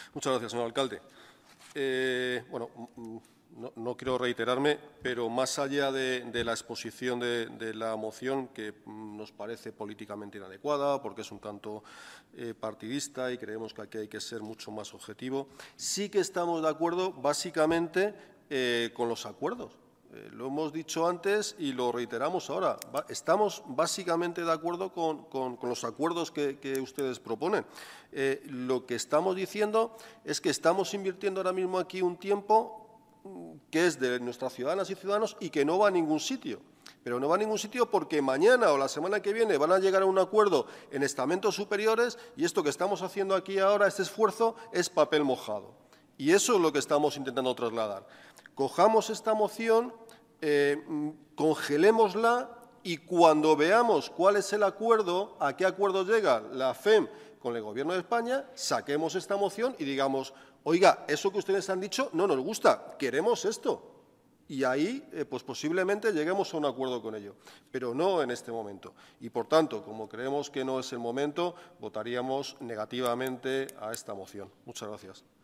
Muchas gracias, señor alcalde. Bueno, no quiero reiterarme, pero más allá de la exposición de la moción, que nos parece políticamente inadecuada, porque es un tanto partidista y creemos que aquí hay que ser mucho más objetivo, sí que estamos de acuerdo básicamente con los acuerdos. Lo hemos dicho antes y lo reiteramos ahora. Estamos básicamente de acuerdo con los acuerdos que ustedes proponen. Lo que estamos diciendo es que estamos invirtiendo ahora mismo aquí un tiempo que es de nuestras ciudadanas y ciudadanos y que no va a ningún sitio. Pero no va a ningún sitio porque mañana o la semana que viene van a llegar a un acuerdo en estamentos superiores y esto que estamos haciendo aquí ahora, este esfuerzo, es papel mojado. Y eso es lo que estamos intentando trasladar. Cojamos esta moción, congelémosla y cuando veamos cuál es el acuerdo, a qué acuerdo llega la FEM con el Gobierno de España, saquemos esta moción y digamos, oiga, eso que ustedes han dicho no nos gusta, queremos esto. Y ahí, pues posiblemente lleguemos a un acuerdo con ello, pero no en este momento. Y, por tanto, como creemos que no es el momento, votaríamos negativamente a esta moción. Muchas gracias.